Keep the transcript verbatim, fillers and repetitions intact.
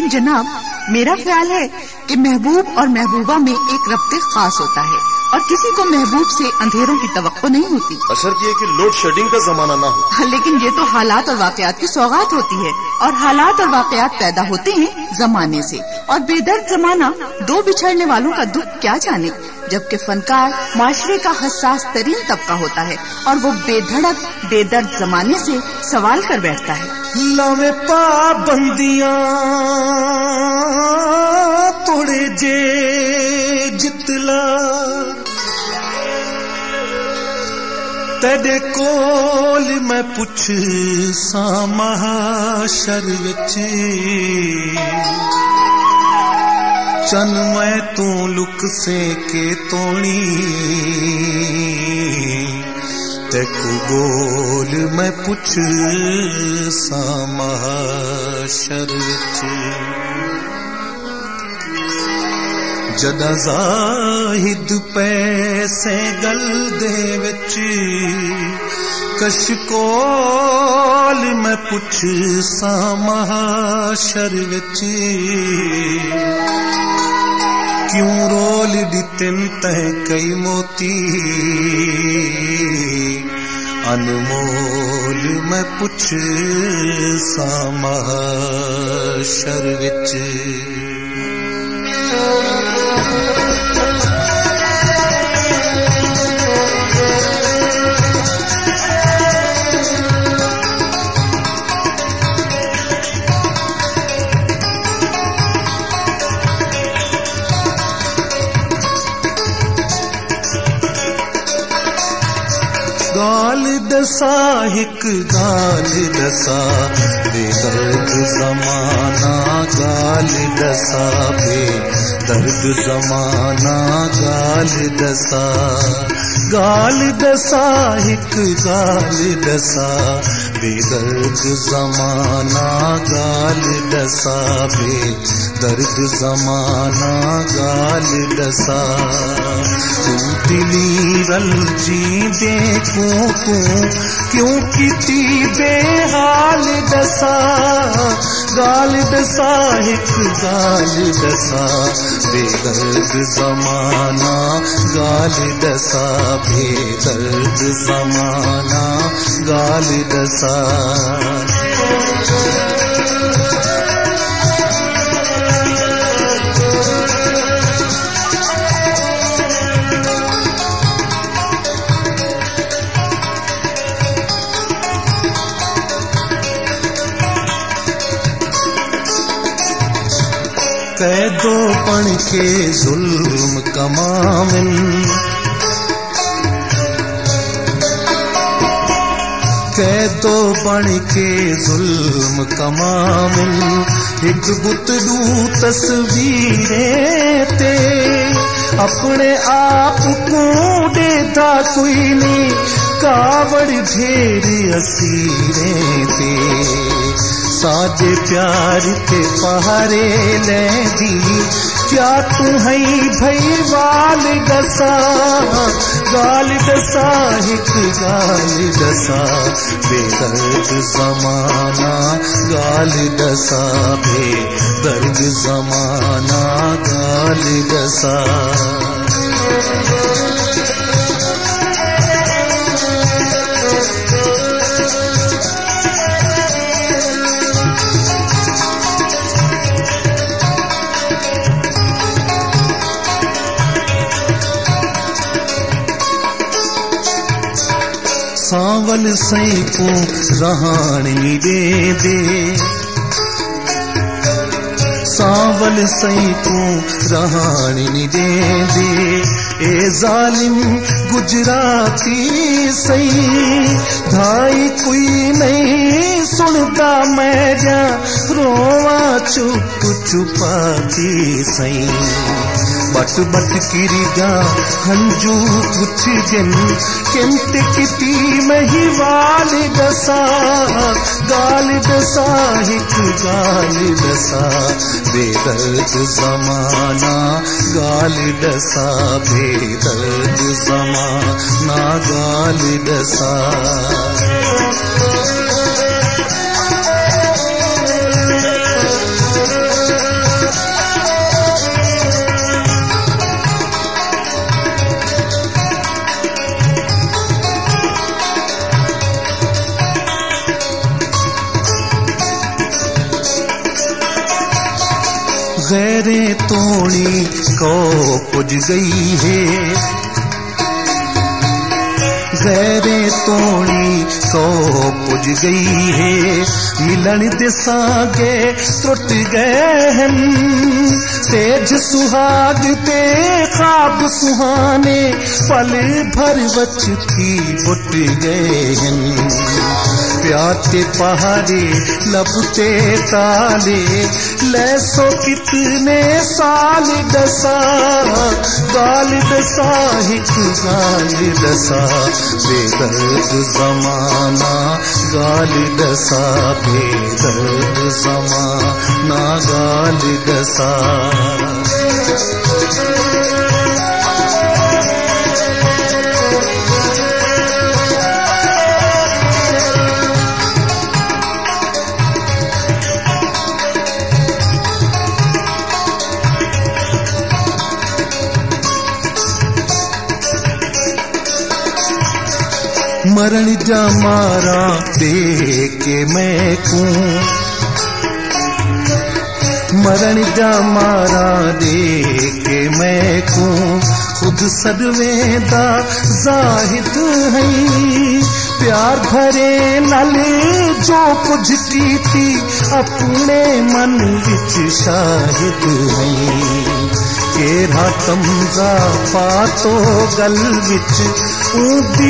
जनाब, मेरा ख्याल है कि महबूब और महबूबा में एक रब्ते खास होता है और किसी को महबूब से अंधेरों की तवक्को नहीं होती। बशर्ते ये कि लोड शेडिंग का जमाना ना हो। लेकिन ये तो हालात और वाकयात की सौगात होती है और हालात और वाकयात पैदा होते हैं जमाने से, और बेदर्द जमाना दो बिछड़ने वालों का दुख क्या जाने, जबकि फनकार माशरे का हसास तरीन तबका होता है और वो बेधड़क बेदर्द जमाने से सवाल कर बैठता है। लावे पाबंदियां तोड़े जे जितला तेरे कोल मैं पुछ सा महाशर विच चन मैं तू लुक से के तोणी तेकू बोल मैं पुछ सा महाशर विच जदा जाहिद पैसे गल दे विच कशकोल मैं पुछ सा महाशर विच क्यों रोल दितन तह कई मोती अनमोल मैं पुछ सा महाशर विच गाल दसा हिक गाल दसा बेदर्द जमाना गाल दसा बेदर्द जमाना गाल दसा गाल दसा हिक गाल दसा बेदर्द जमाना गाल दसा बेदर्द जमाना गाल दसा तू दिली रल जी देखो तू क्यों किती बेहाल दसा गाल दसा हिक गाल दसा बेदर्द जमाना गाल दसा बेदर्द जमाना गाल दसा कैदो पण के जुल्म कमामिन कैदो बन के जुल्म कमामिन एक बुतडू तस्वीरें ते अपने आप को देता कोई नहीं कावड़ ढेर असीरें ते साजे प्यार के पहारे ले दी क्या तू है भई वाल दसा गाल दसा हिक गाल दसा बेदर्द जमाना गाल दसा बेदर्द जमाना गाल दसा सावल सई को रहानी दे दे सावल सई को रहानी दे दे ए जालिम गुजराती सही धाई कोई नहीं सुनता मैं जा रोवा चुप चुपाती सही बट बट किरिगा हंजू कुछ जिन किंत किती मही वाल दसा गाल दसा हिक गाल दसा बेदर्द जमाना गाल दसा बेदर्द जमाना गाल दसा तोड़ी को पुज गई है, गैरे तोड़ी को पुज गई है, मिलन दे सागे त्रुट गए हैं, सेज सुहाग ते ख्वाब सुहाने पल भर बच की बुट गए हैं, प्याते पहाड़े लबते ताले लैसो कितने साल दसा, गाल दसा हिक गाल दसा, बेदर्द ज़माना गाल दसा, बेदर्द ज़माना गाल दसा। मरण जा मारा दे के मैं को, मरण जा मारा दे के मैं को, खुद सदवेदा जाहिद है, प्यार भरे नल जो कुछ की थी अपने मन विच शाहिद है, केरा तमजा पातो गल विच ऊंधी